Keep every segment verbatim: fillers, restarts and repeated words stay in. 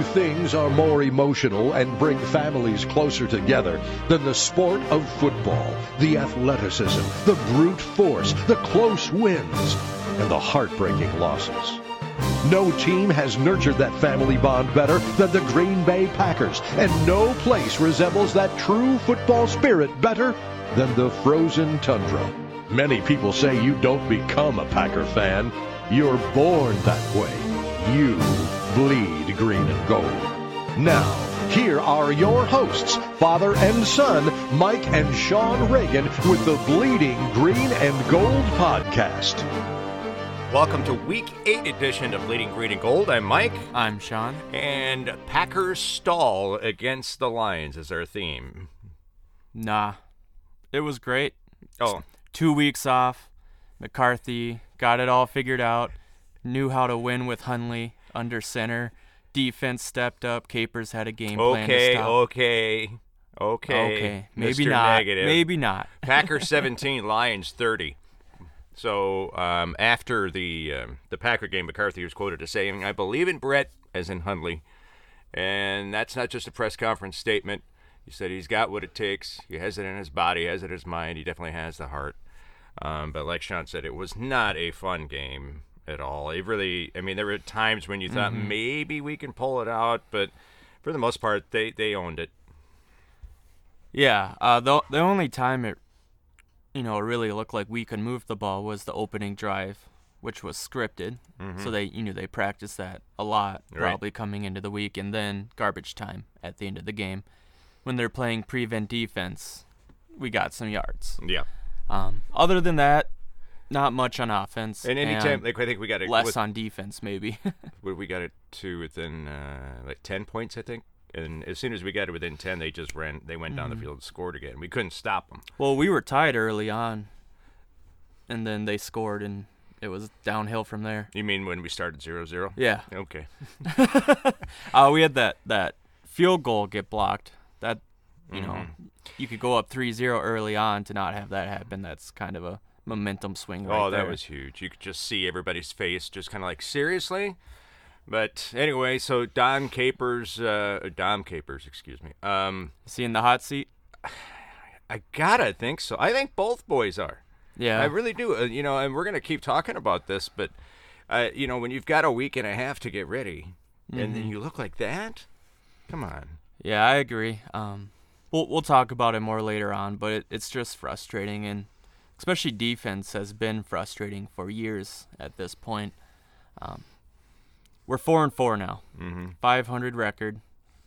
things are more emotional and bring families closer together than the sport of football, the athleticism, the brute force, the close wins, and the heartbreaking losses. No team has nurtured that family bond better than the Green Bay Packers, and no place resembles that true football spirit better than the frozen tundra. Many people say you don't become a Packer fan. You're born that way. You bleed green and gold. Now, here are your hosts, father and son, Mike and Sean Reagan, with the Bleeding Green and Gold podcast. Welcome to Week eight edition of Bleeding Green and Gold. I'm Mike. I'm Sean. And Packers stall against the Lions is our theme. Nah, it was great. Oh. Two weeks off. McCarthy got it all figured out. Knew how to win with Hundley under center. Defense stepped up. Capers had a game plan okay, to stop. Okay, okay, okay. Maybe Mister not. Negative. Maybe not. Packers seventeen, Lions thirty. So um, after the um, the Packer game, McCarthy was quoted as saying, "I believe in Brett," as in Hundley, and that's not just a press conference statement. He said he's got what it takes. He has it in his body, has it in his mind. He definitely has the heart. Um, but like Sean said, it was not a fun game at all. It really, I mean, there were times when you thought mm-hmm. maybe we can pull it out, but for the most part, they, they owned it. Yeah, uh, the the only time it, you know, really looked like we could move the ball was the opening drive, which was scripted. Mm-hmm. So they, you know, they practiced that a lot, probably right. coming into the week, and then garbage time at the end of the game. When they're playing prevent defense, we got some yards. Yeah. Um, other than that, not much on offense. And anytime, like I think we got it less with, on defense, maybe. we got it to within uh, like ten points, I think. And as soon as we got it within ten, they just ran. They went down mm-hmm. the field and scored again. We couldn't stop them. Well, we were tied early on, and then they scored, and it was downhill from there. You mean when we started zero zero? Yeah. Okay. uh, we had that that field goal get blocked. That, you mm-hmm. know, you could go up three zero early on to not have that happen. That's kind of a momentum swing right Oh, that there. was huge. You could just see everybody's face just kind of like, seriously? But anyway, so Don Capers, uh, Dom Capers, excuse me. Um, Is he in the hot seat? I gotta think so. I think both boys are. Yeah. I really do. Uh, you know, and we're going to keep talking about this, but, uh, you know, when you've got a week and a half to get ready, mm-hmm. and then you look like that, come on. Yeah, I agree. Um, we'll we'll talk about it more later on, but it, it's just frustrating, and especially defense has been frustrating for years at this point. Um, we're four and four now, mm-hmm. five hundred record.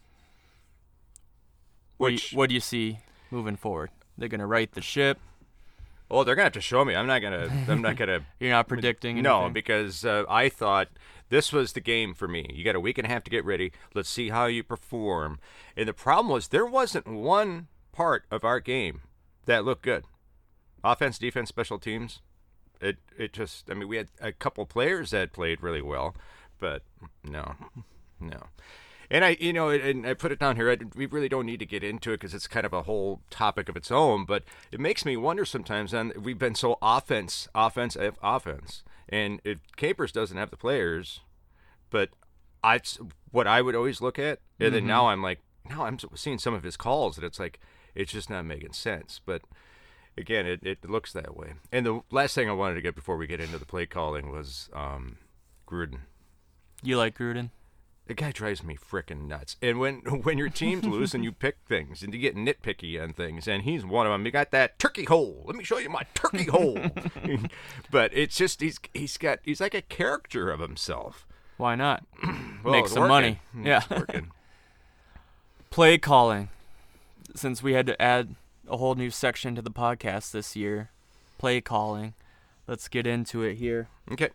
What Which do you, what do you see moving forward? They're gonna right the ship. Oh, they're gonna have to show me. I'm not gonna. I'm not gonna. You're not predicting. No, anything? because uh, I thought this was the game for me. You got a week and a half to get ready. Let's see how you perform. And the problem was there wasn't one part of our game that looked good. Offense, defense, special teams. It it just. I mean, we had a couple players that played really well, but no, no. And I, you know, and I put it down here. I, we really don't need to get into it because it's kind of a whole topic of its own. But it makes me wonder sometimes. And we've been so offense, offense, offense, and it, Capers doesn't have the players. But I, what I would always look at, and mm-hmm. then now I'm like, now I'm seeing some of his calls, and it's like it's just not making sense. But again, it, it looks that way. And the last thing I wanted to get before we get into the play calling was um, Gruden. You like Gruden? The guy drives me frickin' nuts. And when when your team's lose and you pick things and you get nitpicky on things, and he's one of them. You got that turkey hole. Let me show you my turkey hole. But it's just he's he's got he's like a character of himself. Why not? Well, Make some working. money. It's Yeah. working. Play calling. Since we had to add a whole new section to the podcast this year, play calling. Let's get into it here. Okay.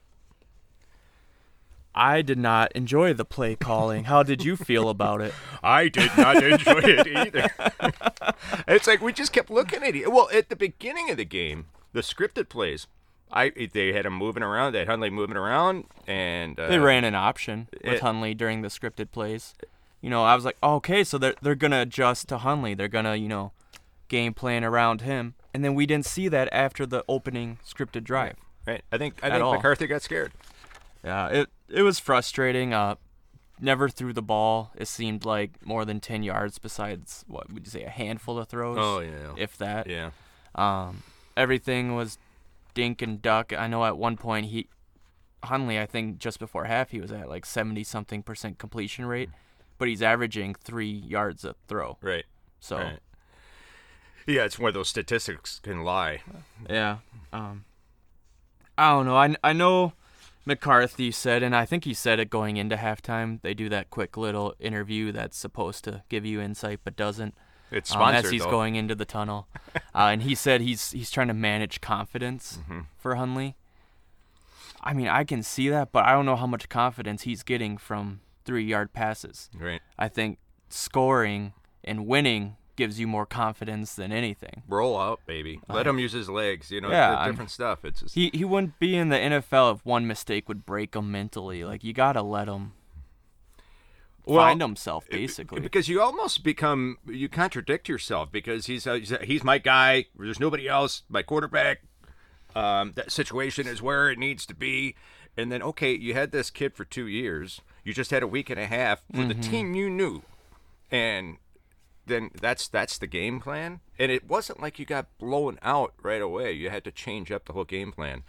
I did not enjoy the play calling. How did you feel about it? I did not enjoy it either. It's like we just kept looking at it. Well, at the beginning of the game, the scripted plays, I they had him moving around. They had Hundley moving around, and uh, they ran an option with it, Hundley during the scripted plays. You know, I was like, oh, okay, so they're they're gonna adjust to Hundley. They're gonna, you know, game plan around him, and then we didn't see that after the opening scripted drive. Right. I think I think all. McCarthy got scared. Yeah, it it was frustrating. Uh, never threw the ball. It seemed like more than ten yards besides, what would you say, a handful of throws? Oh, yeah. If that. Yeah. Um, everything was dink and duck. I know at one point, he Hundley, I think just before half, he was at like seventy-something percent completion rate, but he's averaging three yards a throw. Right. So, right. Yeah, it's where those statistics can lie. Yeah. Um, I don't know. I, I know McCarthy said, and I think he said it going into halftime, they do that quick little interview that's supposed to give you insight but doesn't. It's um, sponsored, as he's though. going into the tunnel. uh, and he said he's he's trying to manage confidence mm-hmm. for Hundley. I mean, I can see that, but I don't know how much confidence he's getting from three-yard passes. Right. I think scoring and winning gives you more confidence than anything. Roll out, baby. Let Uh, him use his legs. You know, yeah, it's different stuff. It's just... He he wouldn't be in the N F L if one mistake would break him mentally. Like, you got to let him well, find himself, basically. Because you almost become, you contradict yourself because he's uh, he's, he's my guy. There's nobody else. My quarterback. Um, that situation is where it needs to be. And then, okay, you had this kid for two years. You just had a week and a half for Mm-hmm. the team you knew. And then that's that's the game plan. And it wasn't like you got blown out right away. You had to change up the whole game plan.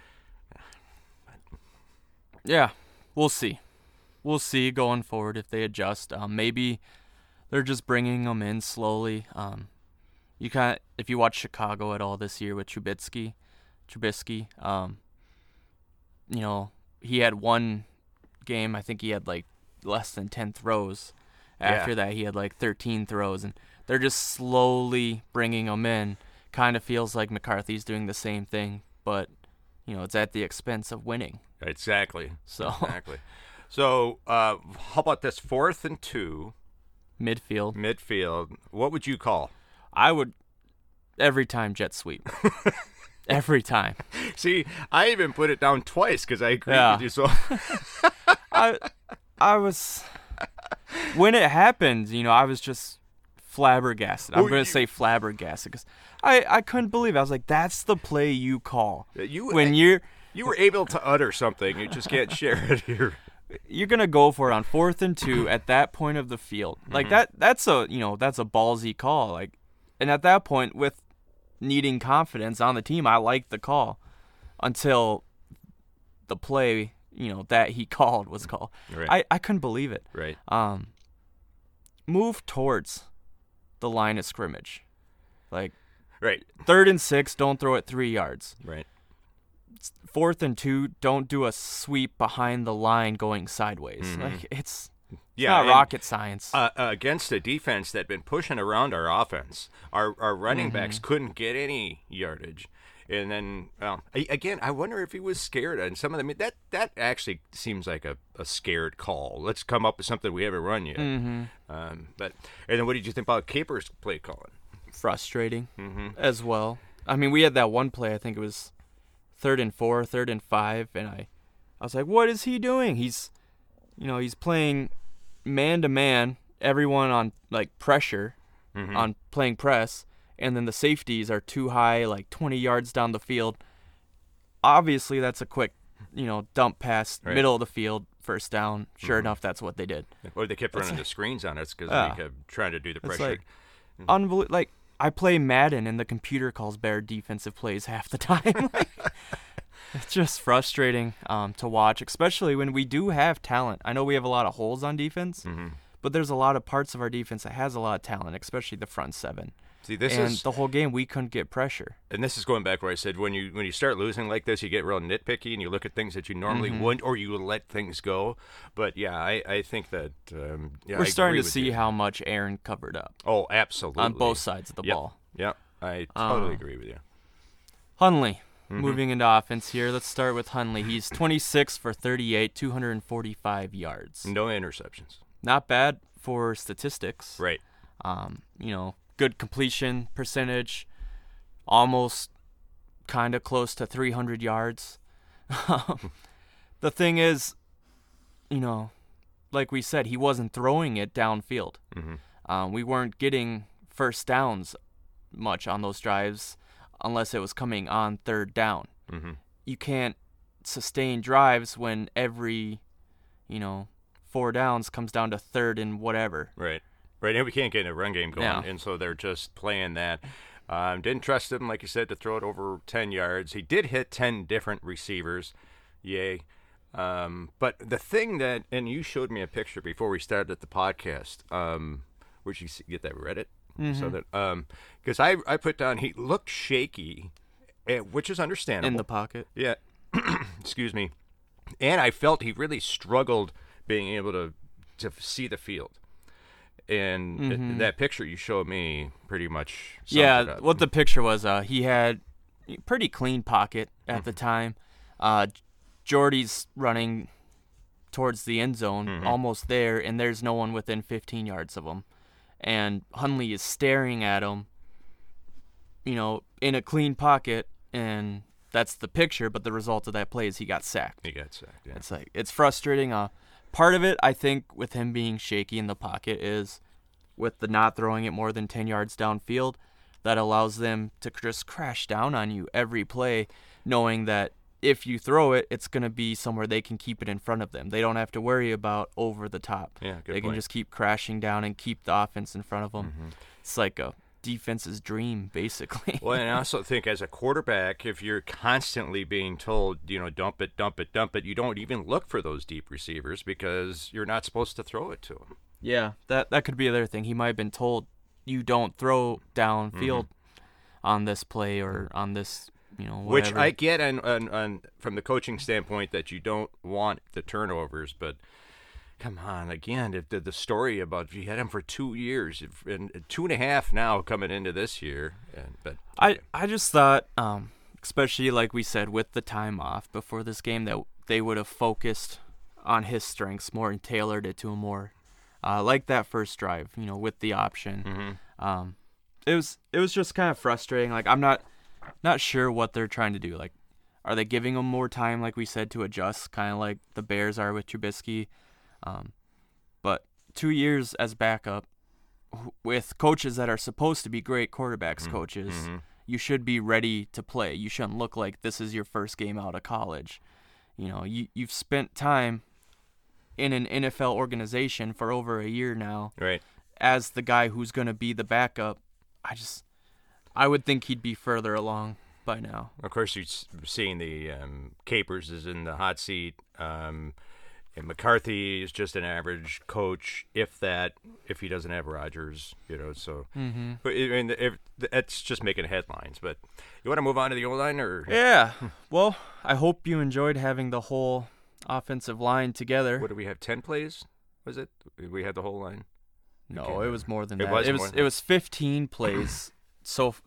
Yeah, we'll see. We'll see going forward if they adjust. Um, maybe they're just bringing them in slowly. Um, you kind of, if you watch Chicago at all this year with Trubisky, Trubisky, um, you know, he had one game. I think he had like less than ten throws. After Yeah. that, he had like thirteen throws, and they're just slowly bringing him in. Kind of feels like McCarthy's doing the same thing, but you know, it's at the expense of winning. Exactly. So Exactly. So uh, how about this fourth and two, midfield, midfield? What would you call? I would every time jet sweep. Every time. See, I even put it down twice because I agree Yeah. with you. So I I was when it happened, you know, I was just flabbergasted. I'm Well, going you- to say flabbergasted because I, I couldn't believe it. I was like, that's the play you call. you When you're you were able to utter something, you just can't share it here. you're going to go for it on fourth and two at that point of the field. Like Mm-hmm. that that's a, you know, that's a ballsy call. Like and at that point with needing confidence on the team, I liked the call until the play, you know, that he called was called. Right. I, I couldn't believe it. Right. Um, move towards the line of scrimmage. Like, Right. third and six, don't throw it three yards. Right. Fourth and two, don't do a sweep behind the line going sideways. Mhm. Like, it's, it's Yeah, not and, rocket science. Uh, uh, against a defense that had been pushing around our offense, our our running Mm-hmm. backs couldn't get any yardage. And then, well, I, again, I wonder if he was scared. And some of them, that that actually seems like a, a scared call. Let's come up with something we haven't run yet. Mm-hmm. Um, but and then, what did you think about Capers' play calling? Frustrating Mm-hmm. as well. I mean, we had that one play, I think it was third and four, third and five, and I, I was like, what is he doing? He's, you know, he's playing man-to-man, everyone on, like, pressure, Mhm. on playing press, and then the safeties are too high, like twenty yards down the field. Obviously, that's a quick, you know, dump pass, Right. middle of the field, first down. Sure Mhm. enough, that's what they did. Or they kept running the screens on us because Yeah. they kept trying to do the It's pressure. like, unbelievable. Like, I play Madden, and the computer calls better defensive plays half the time. Like, it's just frustrating um, to watch, especially when we do have talent. I know we have a lot of holes on defense, hmm but there's a lot of parts of our defense that has a lot of talent, especially the front seven. See, this and is the whole game, we couldn't get pressure. and this is going back where I said when you when you start losing like this, you get real nitpicky and you look at things that you normally Mhm. wouldn't, or you would let things go. But yeah, I, I think that um, yeah, We're I starting agree to with see you. how much Aaron covered up Oh, absolutely on both sides of the Yep. ball. Yep, I totally Um, agree with you. Hundley, Mhm. moving into offense here. Let's start with Hundley. He's twenty-six for thirty-eight, two hundred forty-five yards. No interceptions. Not bad for statistics. Right. Um, you know, good completion percentage, almost kind of close to three hundred yards. The thing is, you know, like we said, he wasn't throwing it downfield. hmm Um, we weren't getting first downs much on those drives unless it was coming on third down. hmm You can't sustain drives when every, you know, four downs comes down to third and whatever. Right. Right. And we can't get a run game going. Yeah. And so they're just playing that. Um, didn't trust him, like you said, to throw it over ten yards. He did hit ten different receivers. Yay. Um, but the thing that, and you showed me a picture before we started the podcast. Um, where'd you see, get that? Reddit? Mm-hmm. So that, um, because I, I put down, he looked shaky, eh, which is understandable. In the pocket. Yeah. Excuse me. And I felt he really struggled being able to, to see the field. And Mm-hmm. it, that picture you showed me pretty much sums it Yeah, up. what the picture was, uh, he had a pretty clean pocket at Mm-hmm. the time. Uh, Jordy's running towards the end zone, Mm-hmm. almost there, and there's no one within fifteen yards of him. And Hundley is staring at him, you know, in a clean pocket, and that's the picture, but the result of that play is he got sacked. He got sacked, yeah. It's like, it's frustrating. Uh, part of it, I think, with him being shaky in the pocket is with the not throwing it more than ten yards downfield, that allows them to just crash down on you every play, knowing that if you throw it, it's going to be somewhere they can keep it in front of them. They don't have to worry about over the top. Yeah, good They can point. just keep crashing down and keep the offense in front of them. Mm-hmm. It's like a defense's dream, basically. Well, and I also think as a quarterback, if you're constantly being told, you know, dump it, dump it, dump it, you don't even look for those deep receivers because you're not supposed to throw it to them. Yeah, that that could be the other thing. He might have been told you don't throw downfield Mm-hmm. on this play or on this, you know, Which whatever. I get on, on, on from the coaching standpoint that you don't want the turnovers, but come on, again, the, the story about you had him for two years and two and a half now coming into this year. And, but I, I just thought, um, especially like we said, with the time off before this game, that they would have focused on his strengths more and tailored it to him more. Uh, like that first drive, you know, with the option. Mm-hmm. Um, it was it was just kind of frustrating. Like, I'm not not sure what they're trying to do. Like, are they giving him more time, like we said, to adjust, kind of like the Bears are with Trubisky? Um, but two years as backup w- with coaches that are supposed to be great quarterbacks Mm-hmm. coaches, Mm-hmm. you should be ready to play. You shouldn't look like this is your first game out of college. You know, you, you've spent time in an N F L organization for over a year now right. as the guy who's going to be the backup. I just, I would think he'd be further along by now. Of course, you're s- seeing the um, Capers is in the hot seat. Um, and McCarthy is just an average coach, if that, if he doesn't have Rodgers, you know. So, Mm-hmm. but I mean, if, it's just making headlines. But you want to move on to the O-line, or Yeah. Well, I hope you enjoyed having the whole offensive line together. what do we have? Ten plays? Was it? We had the whole line. No, can't it remember. was more than It that. was it more was than it that. was fifteen plays so f-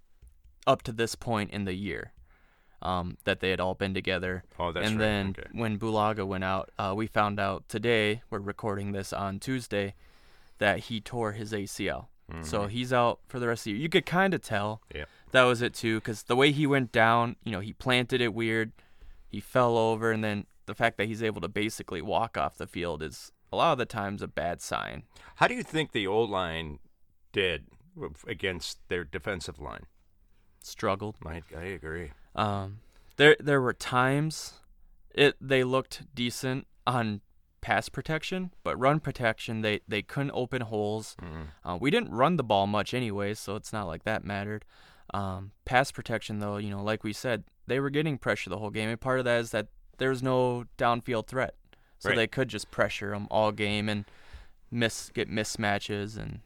up to this point in the year um, that they had all been together. Oh, that's and right. then Okay. when Bulaga went out, uh, we found out today, we're recording this on Tuesday, that he tore his A C L. So he's out for the rest of the year. You could kind of tell Yeah. that was it too, because the way he went down, you know, he planted it weird, he fell over, and then the fact that he's able to basically walk off the field is a lot of the times a bad sign. How do you think the O-line did against their defensive line? Struggled. I, I agree. Um, there there were times it they looked decent on pass protection, but run protection they, they couldn't open holes. Mm-hmm. Uh, we didn't run the ball much anyway, so it's not like that mattered. Um, pass protection though, you know, like we said, they were getting pressure the whole game, and part of that is that there's no downfield threat, so Right. they could just pressure them all game and miss get mismatches, and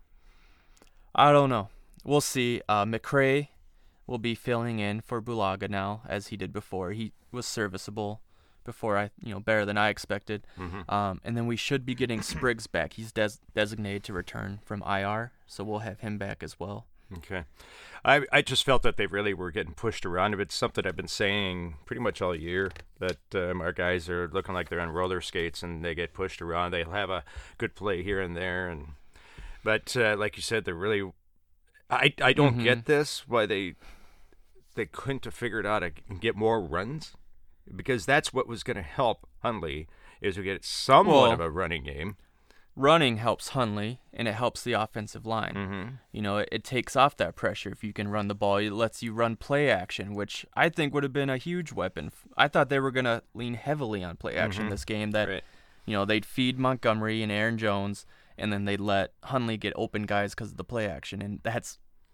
I don't know. We'll see. Uh, McCray will be filling in for Bulaga now, as he did before. He was serviceable before, I, you know, better than I expected. Mm-hmm. Um, and then we should be getting Spriggs back. He's des- designated to return from I R, so we'll have him back as well. Okay. I I just felt that they really were getting pushed around. It's something I've been saying pretty much all year, that um, our guys are looking like they're on roller skates and they get pushed around. They'll have a good play here and there, and but uh, like you said, they're really. I I don't Mhm. get this why they they couldn't have figured out how to get more runs, because that's what was going to help Hundley, is we get somewhat Well, of a running game. Running helps Hundley, and it helps the offensive line. Mm-hmm. You know, it, it takes off that pressure if you can run the ball. It lets you run play action, which I think would have been a huge weapon. I thought they were going to lean heavily on play action Mhm. this game, that Right. you know, they'd feed Montgomery and Aaron Jones, and then they'd let Hundley get open guys because of the play action. And that's,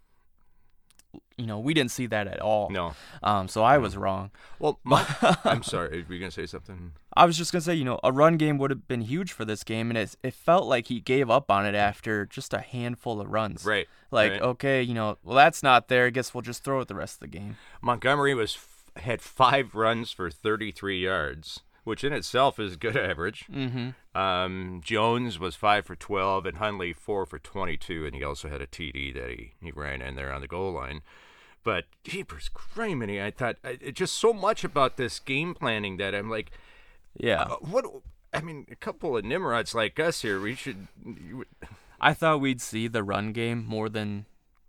you know, we didn't see that at all. No. Um, so I was wrong. Well, my, I'm sorry. Were you going to say something? I was just going to say, you know, a run game would have been huge for this game, and it, it felt like he gave up on it after just a handful of runs. Right. Like, right. okay, you know, well, that's not there. I guess we'll just throw it the rest of the game. Montgomery was had five runs for thirty-three yards, which in itself is good average. Mm-hmm. Um, Jones was five for twelve, and Hundley four for twenty-two, and he also had a T D that he, he ran in there on the goal line. But jeepers criminy, I thought I, it just so much about this game planning that I'm like, yeah, uh, what? I mean, a couple of Nimrods like us here, we should. You, I thought we'd see the run game more than,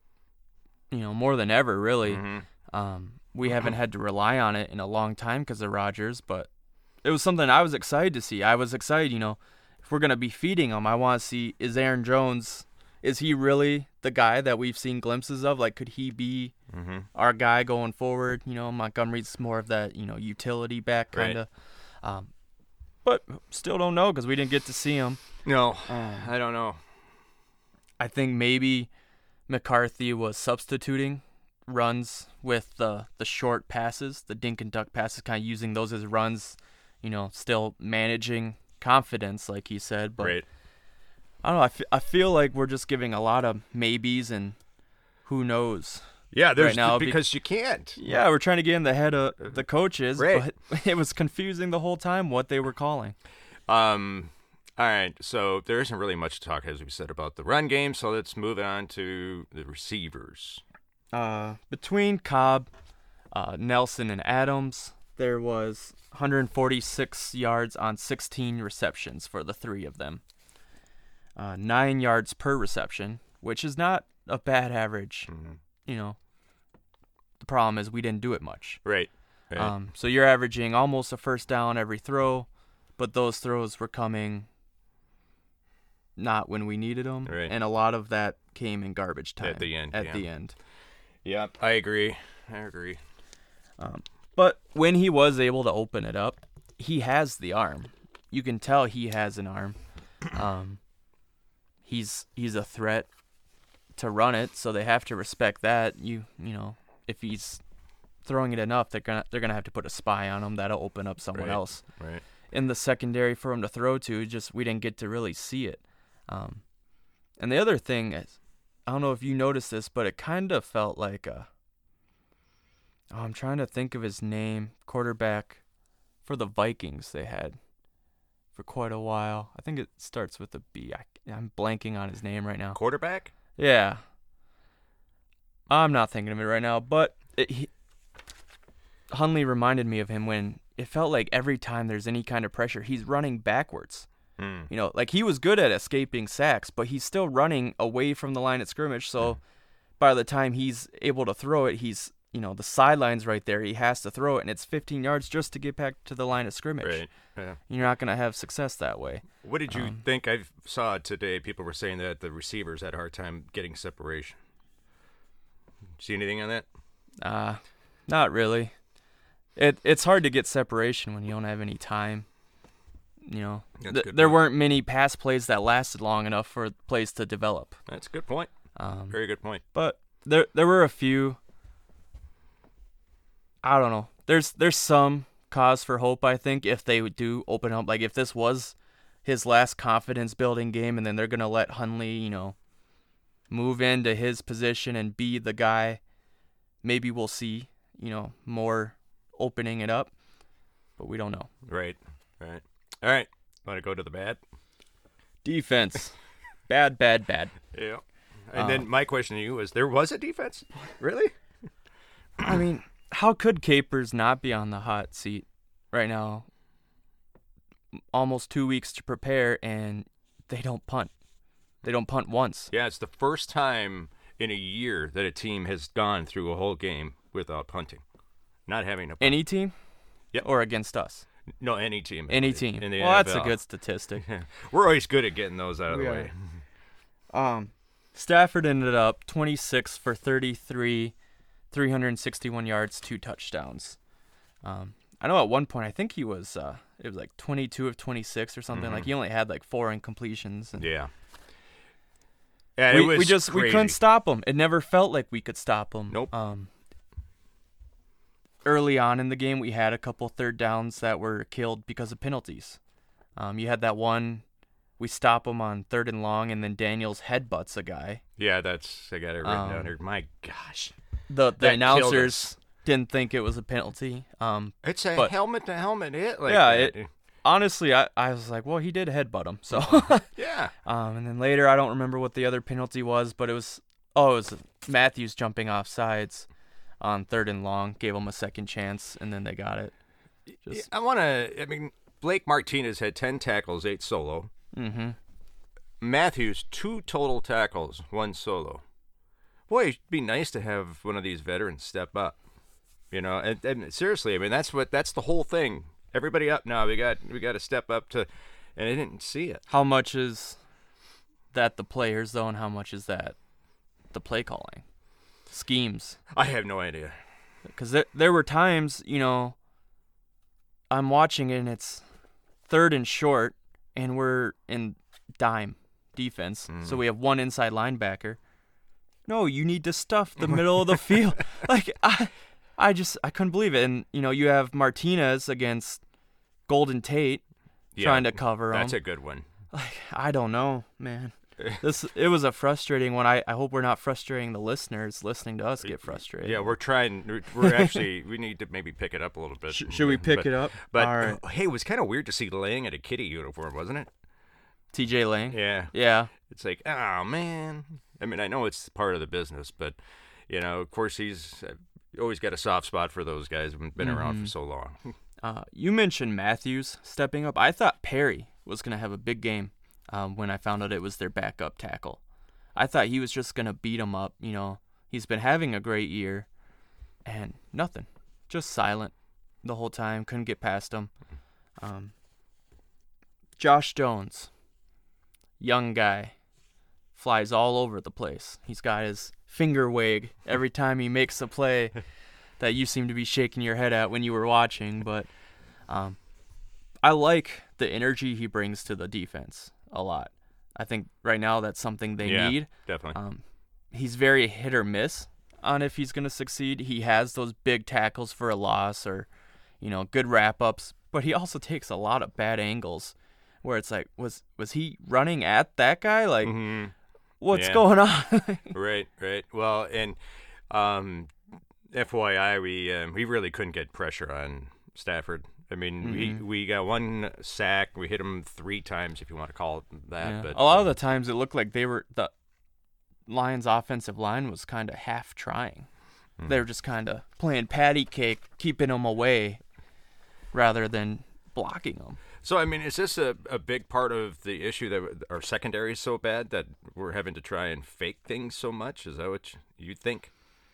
you know, more than ever, really. Mm-hmm. Um, we haven't had to rely on it in a long time because of Rodgers, but it was something I was excited to see. I was excited, you know, if we're going to be feeding him, I want to see, is Aaron Jones, is he really the guy that we've seen glimpses of? Like, could he be mm-hmm. our guy going forward? You know, Montgomery's more of that, you know, utility back kind of. Right. Um, but still don't know because we didn't get to see him. No, um, I don't know. I think maybe McCarthy was substituting runs with the the short passes, the dink and duck passes, kind of using those as runs, you know, still managing confidence, like he said. But right. I don't know. I, f- I feel like we're just giving a lot of maybes and who knows. Yeah, there's right now because you can't. Yeah, we're trying to get in the head of the coaches, right. but it was confusing the whole time what they were calling. Um. All right, so there isn't really much to talk, as we said, about the run game, so let's move on to the receivers. Uh, between Cobb, uh, Nelson, and Adams, there was one hundred forty-six yards on sixteen receptions for the three of them. Uh, nine yards per reception, which is not a bad average. Mm-hmm. You know, the problem is we didn't do it much. Right. right. Um, so you're averaging almost a first down every throw, but those throws were coming not when we needed them, right. and a lot of that came in garbage time at the end. At yeah. the end. Yeah, I agree. I agree. Um, but when he was able to open it up, he has the arm. You can tell he has an arm. Um, he's he's a threat to run it, so they have to respect that. You you know, if he's throwing it enough, they're gonna they're gonna have to put a spy on him that'll open up someone right. else right. in the secondary for him to throw to. Just we didn't get to really see it. Um, and the other thing is, I don't know if you noticed this, but it kind of felt like a. Oh, I'm trying to think of his name. Quarterback for the Vikings they had for quite a while. I think it starts with a B. I, I'm blanking on his name right now. Quarterback? Yeah. I'm not thinking of it right now, but it, he, Hundley reminded me of him when it felt like every time there's any kind of pressure, he's running backwards. Mm. You know, like he was good at escaping sacks, but he's still running away from the line of scrimmage. So mm. by the time he's able to throw it, he's, you know, the sideline's right there. He has to throw it, and it's fifteen yards just to get back to the line of scrimmage. Right. Yeah. You're not going to have success that way. What did you um, think? I saw today people were saying that the receivers had a hard time getting separation. See anything on that? Uh, not really. It It's hard to get separation when you don't have any time. You know, th- there point. weren't many pass plays that lasted long enough for plays to develop. That's a good point. Um, Very good point. But there there were a few. I don't know. There's there's some cause for hope, I think, if they do open up. Like if this was his last confidence building game, and then they're gonna let Hundley, you know, move into his position and be the guy. Maybe we'll see, you know, more opening it up, but we don't know. Right. Right. All right, want to go to the bad? Defense. bad, bad, bad. Yeah. And um, then my question to you is, there was a defense? Really? I mean, how could Capers not be on the hot seat right now? Almost two weeks to prepare, and they don't punt. They don't punt once. Yeah, it's the first time in a year that a team has gone through a whole game without punting. Not having a punt. Any team? Yep. Or against us? No, any team. Any team. In the well, N F L. That's a good statistic. We're always good at getting those out of we the way. Um, Stafford ended up twenty-six for thirty-three, three hundred sixty-one yards, two touchdowns. Um, I know at one point I think he was uh, it was like twenty-two of twenty-six or something. Mm-hmm. Like he only had like four incompletions. And Yeah. Yeah, we, it was we just crazy. we couldn't stop him. It never felt like we could stop him. Nope. Um, early on in the game, we had a couple third downs that were killed because of penalties. Um, you had that one, we stop him on third and long, and then Daniels headbutts a guy. Yeah, that's I got it written Um, down here. My gosh, The the That killed announcers us. didn't think it was a penalty. Um, it's a but- helmet to helmet hit. Like Yeah, that. it- honestly, I, I was like, well, he did headbutt him. So, yeah. um, and then later, I don't remember what the other penalty was, but it was oh, it was Matthews jumping off sides on third and long, gave him a second chance, and then they got it. Just, I want to. I mean, Blake Martinez had ten tackles, eight solo. mm-hmm. Matthews, two total tackles, one solo. Boy, it'd be nice to have one of these veterans step up. You know, and, and seriously, I mean, that's what that's the whole thing. Everybody up now. We got we got to step up to, and I didn't see it. How much is that the players though, and how much is that the play calling schemes? I have no idea. Because there there were times, you know, I'm watching it and it's third and short, and we're in dime defense, Mm. so we have one inside linebacker. No, you need to stuff the middle of the field. Like I, I just I couldn't believe it. And you know, you have Martinez against Golden Tate Yeah, trying to cover him. That's a good one. Like I don't know, man. This it was a frustrating one. I, I hope we're not frustrating the listeners listening to us get frustrated. Yeah, we're trying. We're, we're actually. We need to maybe pick it up a little bit. Sh- should we pick but, it up? But All right. uh, hey, it was kind of weird to see Lang in a Kitty uniform, wasn't it? T J Lang. Yeah. Yeah. It's like, oh man. I mean, I know it's part of the business, but you know, of course, he's uh, always got a soft spot for those guys who've been around Mm-hmm. for so long. Uh, you mentioned Matthews stepping up. I thought Perry was going to have a big game um, when I found out it was their backup tackle. I thought he was just going to beat him up. You know, he's been having a great year, and nothing. Just silent the whole time. Couldn't get past him. Um, Josh Jones, young guy, flies all over the place. He's got his finger wag every time he makes a play that you seem to be shaking your head at when you were watching. But um, I like the energy he brings to the defense a lot. I think right now that's something they yeah, need. definitely. Um, he's very hit or miss on if he's going to succeed. He has those big tackles for a loss or, you know, good wrap-ups, but he also takes a lot of bad angles where it's like, was was he running at that guy? Like, Mhm. what's Yeah. going on? Right, right. Well, and um, F Y I, we um, we really couldn't get pressure on Stafford. I mean, we, Mhm. we got one sack. We hit him three times, if you want to call it that. Yeah. But a lot uh, of the times it looked like they were the Lions' offensive line was kind of half trying. Mm. They were just kind of playing patty cake, keeping them away, rather than blocking them. So, I mean, is this a, a big part of the issue that our secondary is so bad that we're having to try and fake things so much? Is that what you think?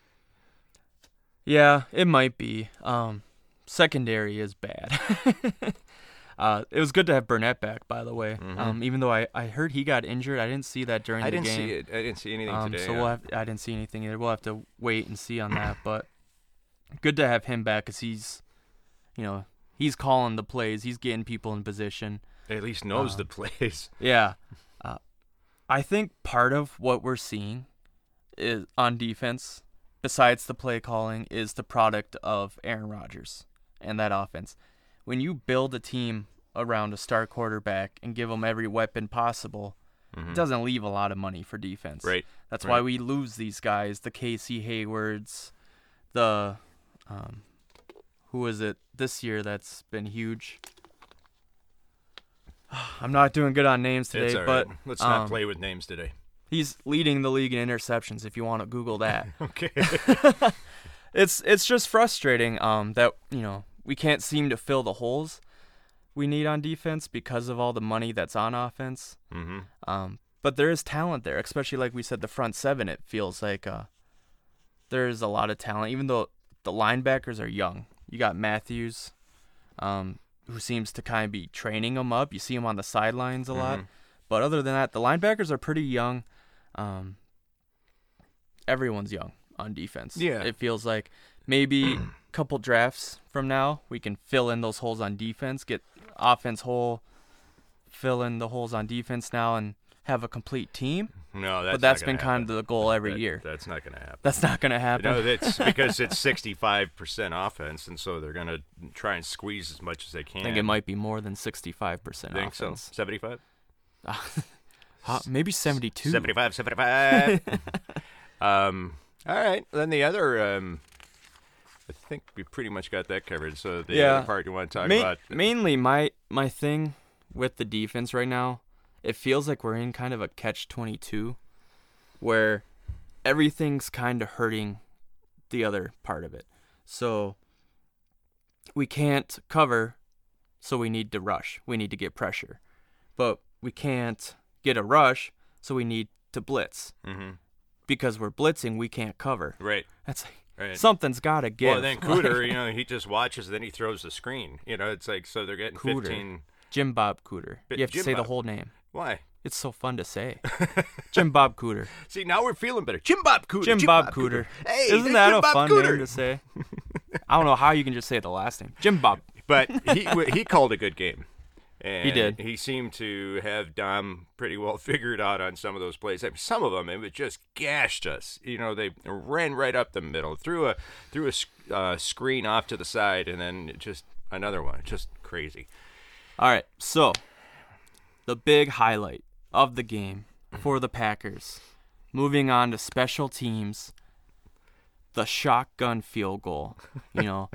Yeah, it might be. Um, secondary is bad. uh, it was good to have Burnett back, by the way. Mhm. Um, even though I, I heard he got injured, I didn't see that during I the didn't game. see it. I didn't see anything Um, today. so yeah. we'll have, I didn't see anything either. We'll have to wait and see on that. But good to have him back because he's, you know, he's calling the plays. He's getting people in position. At least knows um, the plays. Yeah. Uh, I think part of what we're seeing is on defense, besides the play calling, is the product of Aaron Rodgers and that offense. When you build a team around a star quarterback and give them every weapon possible, Mhm. it doesn't leave a lot of money for defense. Right. That's right. why we lose these guys, the Casey Haywards, the um, who is it this year that's been huge? I'm not doing good on names today, It's all but right. Let's not um, play with names today. he's leading the league in interceptions if you want to Google that. Okay. it's it's just frustrating um, that, you know, we can't seem to fill the holes we need on defense because of all the money that's on offense. mm-hmm. Um, but there is talent there, especially like we said, the front seven. It feels like uh, there's a lot of talent, even though the linebackers are young. You got Matthews, um, who seems to kind of be training them up. You see him on the sidelines a lot. Mhm. But other than that, the linebackers are pretty young. Um, everyone's young on defense. Yeah. It feels like maybe couple drafts from now, we can fill in those holes on defense, get offense whole, fill in the holes on defense now, and have a complete team. No, that's but that's not been gonna kind of the goal every that, year. That's not going to happen. That's not going to happen. No, it's because it's sixty-five percent offense, and so they're going to try and squeeze as much as they can. I think it might be more than sixty-five percent think offense. so? seventy-five? Uh, maybe seventy-two. seventy-five, seventy-five. um, all right. Then the other, um, I think we pretty much got that covered. So the Yeah. other part you want to talk Ma- about. Mainly my, my thing with the defense right now, it feels like we're in kind of a catch twenty-two where everything's kind of hurting the other part of it. So we can't cover, so we need to rush. We need to get pressure. But we can't get a rush, so we need to blitz. Mm-hmm. Because we're blitzing, we can't cover. Right. That's like, Right. something's got to give. Well, then Cooter, you know, he just watches, then he throws the screen. You know, it's like, so they're getting Cooter. fifteen. Jim Bob Cooter. But You have to Jim say Bob. the whole name. Why? It's so fun to say. Jim Bob Cooter. See, now we're feeling better. Jim Bob Cooter. Jim, Bob, Cooter. Hey, Isn't that's that Jim a Bob fun Cooter. name to say? I don't know how you can just say the last name. Jim Bob. But he he called a good game. And He did. He seemed to have Dom pretty well figured out on some of those plays. I mean, some of them, it just gashed us. You know, they ran right up the middle, threw a threw a sc- uh, screen off to the side, and then just another one. Just crazy. All right, so the big highlight of the game for the Packers, moving on to special teams, the shotgun field goal. You know,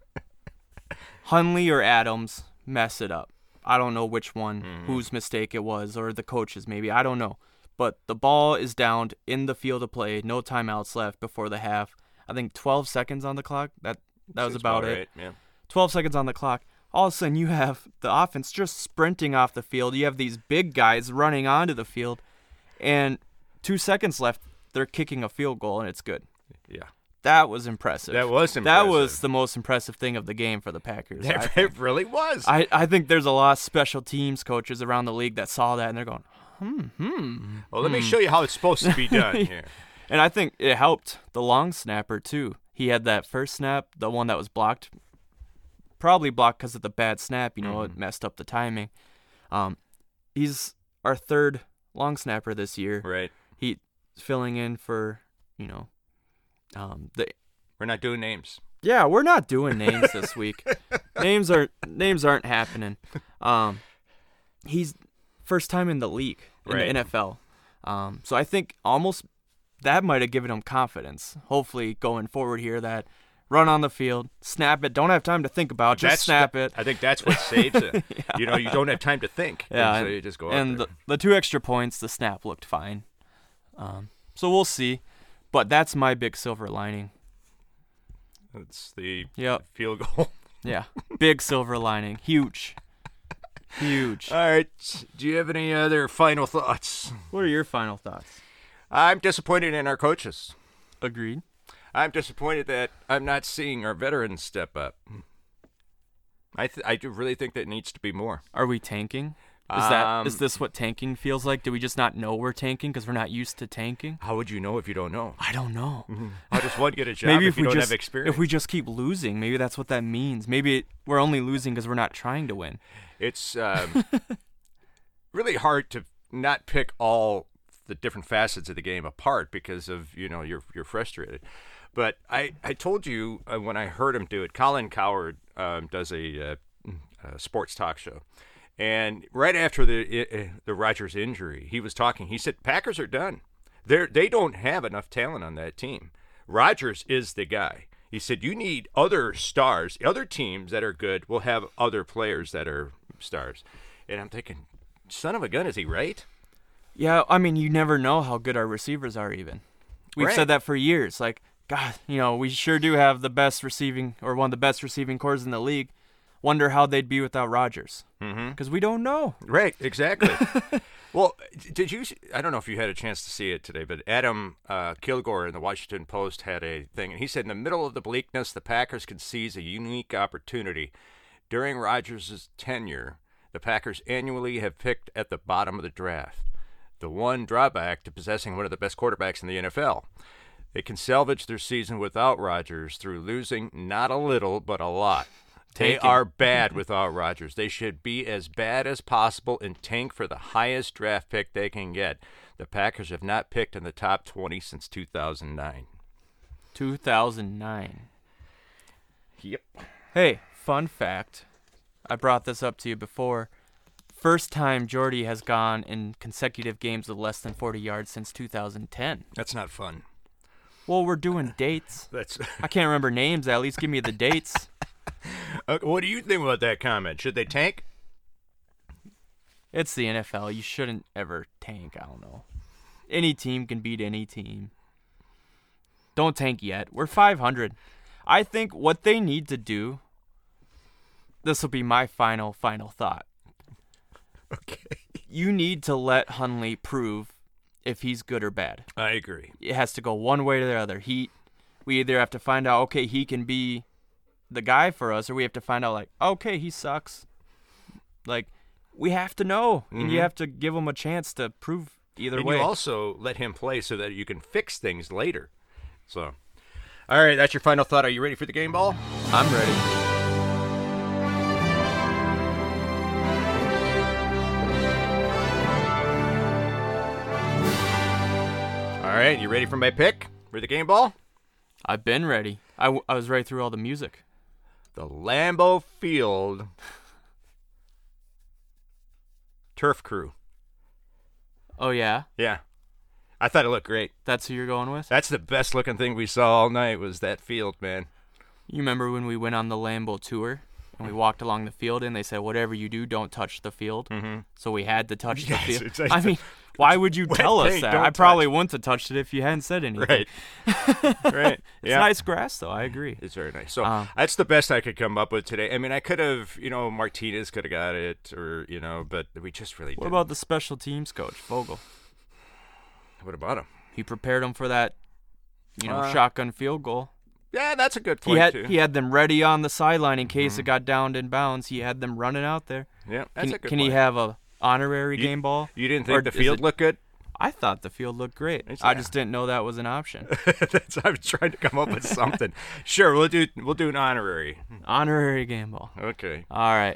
Hundley or Adams mess it up. I don't know which one, Mm-hmm. whose mistake it was, or the coach's maybe. I don't know. But the ball is downed in the field of play, no timeouts left before the half. I think twelve seconds on the clock. That that was Seems about, about it. right, yeah. twelve seconds on the clock. All of a sudden, you have the offense just sprinting off the field. You have these big guys running onto the field. And two seconds left, they're kicking a field goal, and it's good. Yeah. That was impressive. That was That impressive. was the most impressive thing of the game for the Packers. I It, think. it really was. I, I think there's a lot of special teams coaches around the league that saw that, and they're going, hmm, hmm. well, let me show you how it's supposed to be done here. And I think it helped the long snapper, too. He had that first snap, the one that was blocked, probably blocked because of the bad snap. You know, Mm-hmm. it messed up the timing. Um, he's our third long snapper this year. Right. He's filling in for, you know, um, the We're not doing names. yeah, we're not doing names this week. names are names aren't happening. Um, he's first time in the league in Right. the N F L. Um, so I think almost that might have given him confidence. Hopefully, going forward here, that run on the field, snap it. Don't have time to think about. Just That's snap the- it. I think that's what saves it. You know, you don't have time to think. Yeah, And so and, you just go out and there. the, the two extra points, the snap looked fine. Um, so we'll see. But that's my big silver lining. It's the Yep. field goal. Yeah, big silver lining. Huge. Huge. All right. Do you have any other final thoughts? What are your final thoughts? I'm disappointed in our coaches. Agreed. I'm disappointed that I'm not seeing our veterans step up. I th- I do really think that needs to be more. Are we tanking? Is that Um, is this what tanking feels like? Do we just not know we're tanking because we're not used to tanking? How would you know if you don't know? I don't know. How does one get a job Maybe if, if you we don't just have experience? if we just keep losing, maybe that's what that means. Maybe it, we're only losing because we're not trying to win. It's um, really hard to not pick all the different facets of the game apart because of, you know, you're you're frustrated. But I, I told you uh, when I heard him do it, Colin Cowherd um, does a, uh, a sports talk show. And right after the uh, the Rodgers injury, he was talking. He said, Packers are done. They're, they don't have enough talent on that team. Rodgers is the guy. He said, you need other stars. Other teams that are good will have other players that are stars. And I'm thinking, son of a gun, is he right? Yeah, I mean, you never know how good our receivers are. Even we've Right. said that for years. Like, God, you know, we sure do have the best receiving or one of the best receiving cores in the league. Wonder how they'd be without Rodgers. Because Mhm. we don't know. Right, exactly. Well, did you? I don't know if you had a chance to see it today, but Adam uh, Kilgore in the Washington Post had a thing, and he said, in the middle of the bleakness, the Packers could seize a unique opportunity. During Rodgers' tenure, the Packers annually have picked at the bottom of the draft. The one drawback to possessing one of the best quarterbacks in the N F L. They can salvage their season without Rodgers through losing not a little, but a lot. They Tanking. are bad without Rodgers. They should be as bad as possible and tank for the highest draft pick they can get. The Packers have not picked in the top twenty since two thousand nine. two thousand nine. Yep. Hey, fun fact. I brought this up to you before. First time Jordy has gone in consecutive games of less than forty yards since two thousand ten. That's not fun. Well, we're doing dates. That's. I can't remember names. At least give me the dates. Uh, what do you think about that comment? Should they tank? It's the N F L. You shouldn't ever tank. I don't know. Any team can beat any team. Don't tank yet. We're five hundred. I think what they need to do, this will be my final, final thought. Okay. You need to let Hundley prove if he's good or bad. I agree. It has to go one way or the other. He, we either have to find out, okay, he can be the guy for us, or we have to find out, like, okay, he sucks. Like, we have to know, Mm-hmm. and you have to give him a chance to prove either And way. you also let him play so that you can fix things later. So, all right, that's your final thought. Are you ready for the game ball? I'm ready. All right, you ready for my pick for the game ball? I've been ready. I, w- I was right through all the music. The Lambeau Field Turf Crew. Oh, yeah? Yeah. I thought it looked great. That's who you're going with? That's the best looking thing we saw all night was that field, man. You remember when we went on the Lambeau tour and we walked along the field and they said, whatever you do, don't touch the field? Mm-hmm. So we had to touch Yes, the field. it's like I the- mean, why would you wet tell us thing, that? don't I probably touch. wouldn't have touched it if you hadn't said anything. Right. Right. It's Yeah. nice grass, though. I agree. It's very nice. So Um, that's the best I could come up with today. I mean, I could have, you know, Martinez could have got it, or you know, but we just really What didn't. about the special teams coach, Vogel? What about him? He prepared them for that, you know, Uh, shotgun field goal. Yeah, that's a good He point had too. he had them ready on the sideline in case Mm-hmm. it got downed in bounds. He had them running out there. yeah, that's Can, a good can point. he have a honorary You- game ball? You didn't or think the is field it- looked good? I thought the field looked great. It's- I just didn't know that was an option. That's, I was trying to come up with something. Sure, we'll do we'll do an honorary. Honorary game ball. Okay. All right.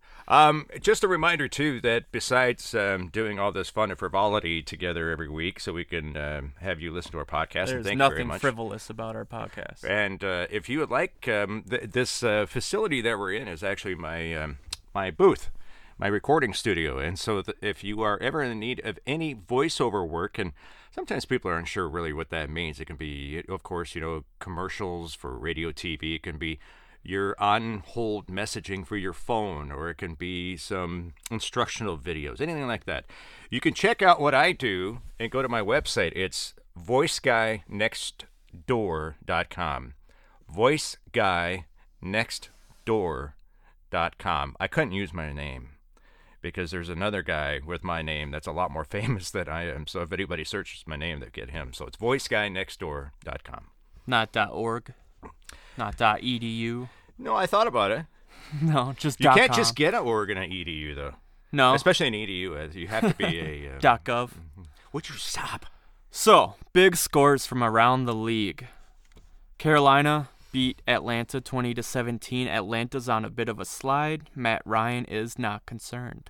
Um, just a reminder too that besides um, doing all this fun and frivolity together every week, so we can um, have you listen to our podcast. and There's thank you very nothing much. frivolous about our podcast. And uh, if you would like, um, th- this uh, facility that we're in is actually my um, my booth, my recording studio. And so th- if you are ever in need of any voiceover work, and sometimes people are unsure really what that means. It can be, of course, you know, commercials for radio, T V. It can be your on-hold messaging for your phone, or it can be some instructional videos, anything like that. You can check out what I do and go to my website. It's voice guy next door dot com. voice guy next door dot com. I couldn't use my name because there's another guy with my name that's a lot more famous than I am. So if anybody searches my name, they'll get him. So it's voice guy next door dot com. Not .org. Not .edu. No, I thought about it. No, just You can't .com. just get an Oregon at E D U, though. No. Especially an E D U. uh, You have to be a... Uh, .gov. would you stop? So, big scores from around the league. Carolina beat Atlanta twenty to seventeen. Atlanta's on a bit of a slide. Matt Ryan is not concerned.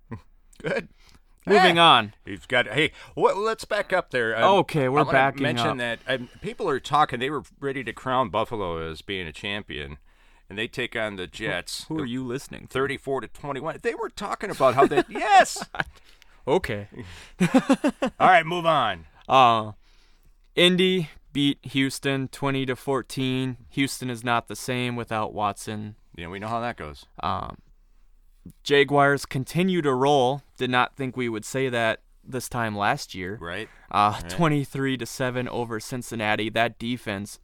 Good. Moving Eh, on. You've got... Hey, well, let's back up there. Um, Okay, we're I wanna backing mention up. that um, people are talking. They were ready to crown Buffalo as being a champion, and they take on the Jets. Who are you listening to? thirty-four to twenty-one. They were talking about how they... Yes! Okay. All right, move on. Uh, Indy beat Houston twenty to fourteen. Houston is not the same without Watson. Yeah, we know how that goes. Um, Jaguars continue to roll. Did not think we would say that this time last year. Right? Uh, Right. twenty-three to seven over Cincinnati. That defense,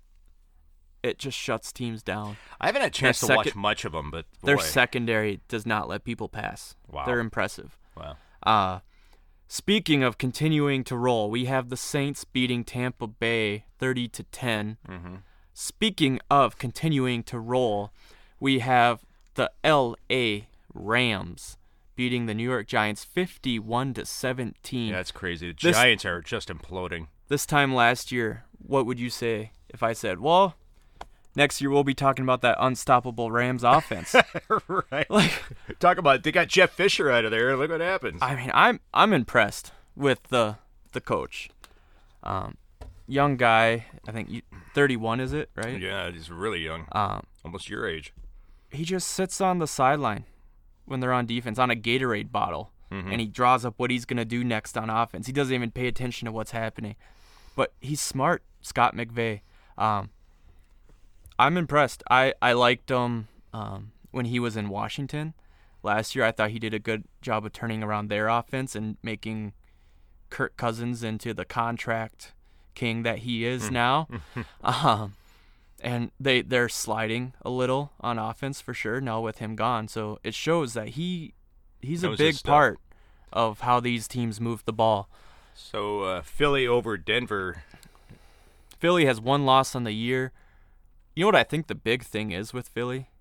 it just shuts teams down. I haven't had a chance to Their watch second- much of them, but boy. Their secondary does not let people pass. Wow. They're impressive. Wow. Uh, speaking of continuing to roll, we have the Saints beating Tampa Bay thirty to ten. Mm-hmm. Speaking of continuing to roll, we have the L A Rams beating the New York Giants fifty-one to seventeen. Yeah, that's crazy. The This- Giants are just imploding. this time last year, what would you say if I said, well, next year we'll be talking about that unstoppable Rams offense? Right. Like, talk about they got Jeff Fisher out of there. Look what happens. I mean, I'm I'm impressed with the the coach. Um, young guy, I think thirty-one is it, right? Yeah, he's really young. Um, almost your age. He just sits on the sideline when they're on defense on a Gatorade bottle, mm-hmm. and he draws up what he's gonna do next on offense. He doesn't even pay attention to what's happening, but he's smart. Scott McVay. Um, I'm impressed. I, I liked him um, when he was in Washington last year. I thought he did a good job of turning around their offense and making Kirk Cousins into the contract king that he is now. um, and they, they're sliding a little on offense for sure now with him gone. So it shows that he he's a big part of how these teams move the ball. So uh, Philly over Denver. Philly has one loss on the year. You know what I think the big thing is with Philly?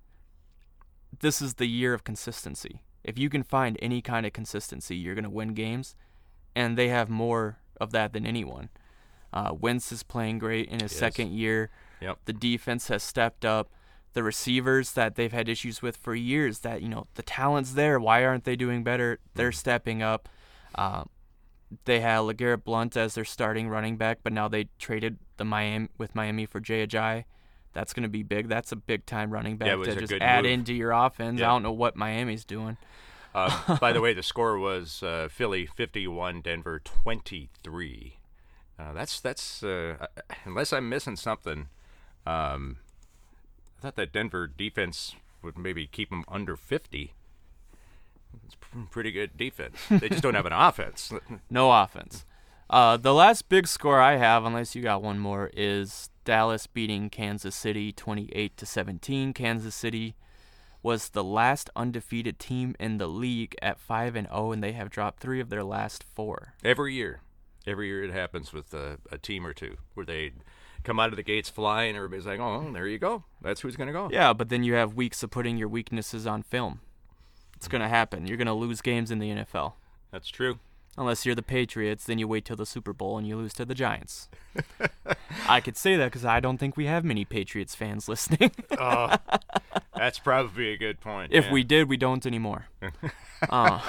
This is the year of consistency. If you can find any kind of consistency, you're going to win games, and they have more of that than anyone. Uh, Wentz is playing great in his yes. second year. Yep. The defense has stepped up. The receivers that they've had issues with for years, that, you know, the talent's there. Why aren't they doing better? They're stepping up. Uh, They had LeGarrette Blount as their starting running back, but now they traded the Miami with Miami for Jay Ajayi. That's going to be big. That's a big-time running back yeah, to just add move. into your offense. Yeah. I don't know what Miami's doing. Uh, by the way, the score was uh, Philly fifty-one, Denver twenty-three. Uh, that's that's uh, unless I'm missing something. Um, I thought that Denver defense would maybe keep them under fifty. It's pretty good defense. They just don't have an offense. No offense. Uh, the last big score I have, unless you got one more, is Dallas beating Kansas City twenty-eight to seventeen. Kansas City was the last undefeated team in the league at five and oh, and they have dropped three of their last four. Every year. Every year it happens with a, a team or two where they come out of the gates flying. Everybody's like, oh, there you go. That's who's going to go. Yeah, but then you have weeks of putting your weaknesses on film. It's going to happen. You're going to lose games in the N F L. That's true. Unless you're the Patriots, then you wait till the Super Bowl and you lose to the Giants. I could say that because I don't think we have many Patriots fans listening. Oh, that's probably a good point. If yeah. we did, we don't anymore. uh.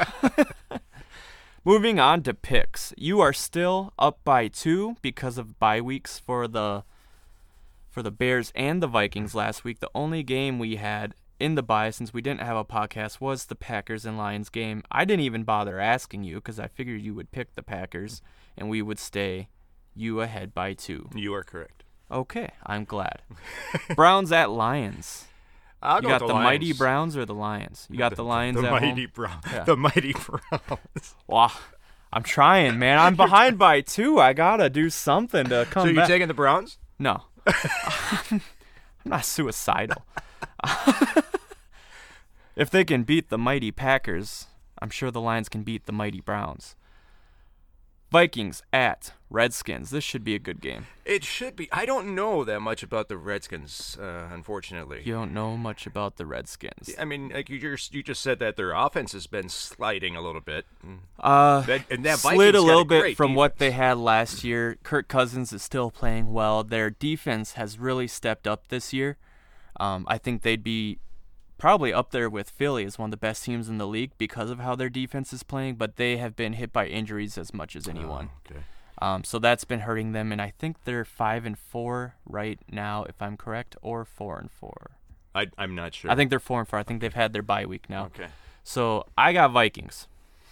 Moving on to picks. You are still up by two because of bye weeks for the for the Bears and the Vikings last week. The only game we had in the bye, since we didn't have a podcast, was the Packers and Lions game. I didn't even bother asking you because I figured you would pick the Packers and we would stay you ahead by two. You are correct. Okay, I'm glad. Browns at Lions. I'll you go got with the, the mighty Lions. Browns or the Lions? You got the, the Lions the at mighty home? Brown, yeah. The mighty Browns. Wow, I'm trying, man. I'm behind by two. I gotta do something to come So you back. taking the Browns? No. I'm not suicidal. If they can beat the mighty Packers, I'm sure the Lions can beat the mighty Browns. Vikings at Redskins. This should be a good game. It should be. I don't know that much about the Redskins, uh, unfortunately. You don't know much about the Redskins. I mean, like you just you just said that their offense has been sliding a little bit. Uh, that, and that slid Vikings a little got a bit from defense. what they had last year. Kirk Cousins is still playing well. Their defense has really stepped up this year. Um, I think they'd be probably up there with Philly as one of the best teams in the league because of how their defense is playing, but they have been hit by injuries as much as anyone. Oh, okay. Um, so that's been hurting them, and I think they're five and four right now, if I'm correct, or four and four. I, I'm not sure. I think they're four and four. I think they've had their bye week now. Okay. So I got Vikings.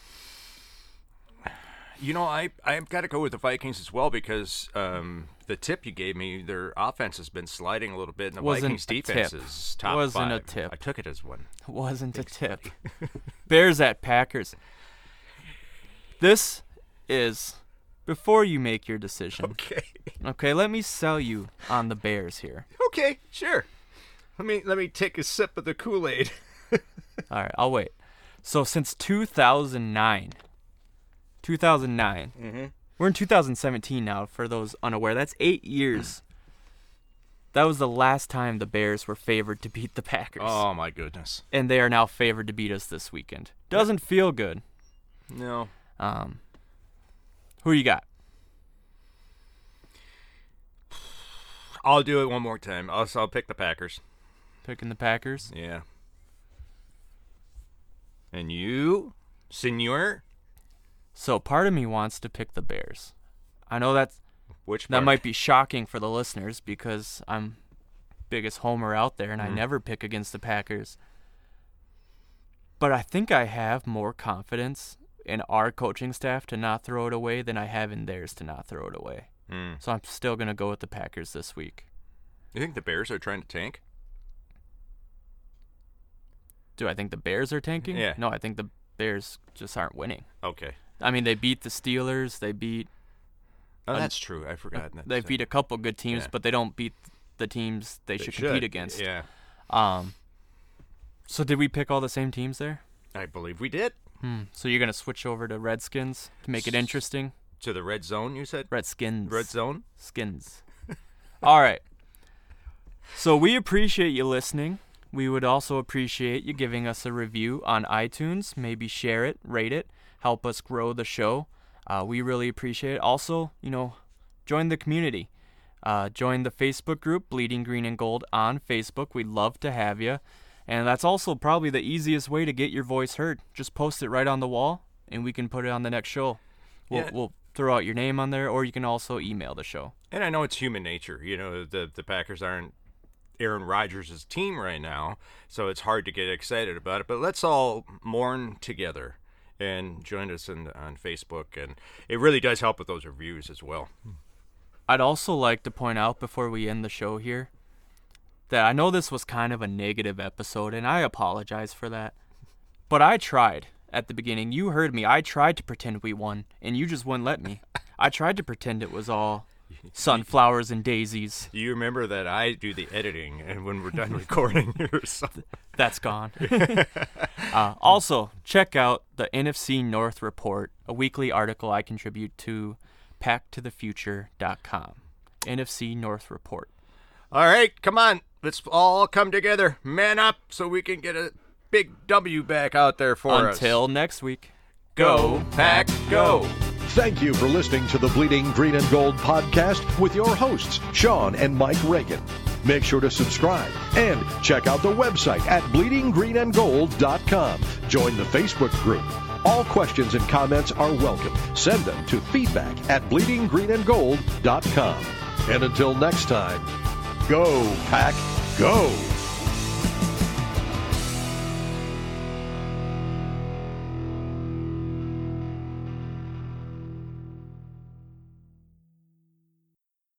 You know, I I've got to go with the Vikings as well because um, the tip you gave me, their offense has been sliding a little bit, and the Wasn't Vikings a defense tip. is top Wasn't five. a tip. I took it as one. It wasn't Thanks, a tip. buddy. Bears at Packers. This is before you make your decision. Okay. Okay, let me sell you on the Bears here. Okay, sure. Let me let me take a sip of the Kool-Aid. All right, I'll wait. So since two thousand nine, two thousand nine, Mm-hmm. we're in two thousand seventeen now, for those unaware. That's eight years. That was the last time the Bears were favored to beat the Packers. Oh, my goodness. And they are now favored to beat us this weekend. Doesn't feel good. No. Um, who you got? I'll do it one more time. I'll, I'll pick the Packers. Picking the Packers. Yeah. And you, senor? So part of me wants to pick the Bears. I know that's Which that part? might be shocking for the listeners because I'm biggest homer out there and Mm-hmm. I never pick against the Packers. But I think I have more confidence in our coaching staff to not throw it away than I have in theirs to not throw it away. Mm. So I'm still going to go with the Packers this week. You think the Bears are trying to tank? Do I think the Bears are tanking? Yeah. No, I think the Bears just aren't winning. Okay. I mean, they beat the Steelers. They beat Oh, Uh, that's true. I forgot. that. they beat a couple good teams, Yeah. but they don't beat the teams they, They should, should. compete against. Yeah. Um. So did we pick all the same teams there? I believe we did. Hmm. So you're gonna switch over to Redskins to make it interesting? To the red zone, you said? Redskins. Red zone? Skins. All right. So we appreciate you listening. We would also appreciate you giving us a review on iTunes. Maybe share it, rate it, help us grow the show. Uh, we really appreciate it. Also, you know, join the community. Uh, join the Facebook group, Bleeding Green and Gold, on Facebook. We'd love to have you. And that's also probably the easiest way to get your voice heard. Just post it right on the wall, and we can put it on the next show. We'll, Yeah. we'll throw out your name on there, or you can also email the show. And I know it's human nature. You know, the the Packers aren't Aaron Rodgers' team right now, so it's hard to get excited about it. But let's all mourn together and join us in, on Facebook. And it really does help with those reviews as well. I'd also like to point out before we end the show here that I know this was kind of a negative episode, and I apologize for that. But I tried at the beginning. You heard me. I tried to pretend we won, and you just wouldn't let me. I tried to pretend it was all sunflowers and daisies. You remember that I do the editing, and when we're done recording, or something. That's gone. uh, also, check out the N F C North Report, a weekly article I contribute to pack to the future dot com. N F C North Report. All right, come on. Let's all come together. Man up so we can get a big W back out there for us. Until next week. Go, Pack, go. Thank you for listening to the Bleeding Green and Gold podcast with your hosts, Sean and Mike Reagan. Make sure to subscribe and check out the website at bleeding green and gold dot com. Join the Facebook group. All questions and comments are welcome. Send them to feedback at bleeding green and gold dot com. And until next time, go, Pack, go!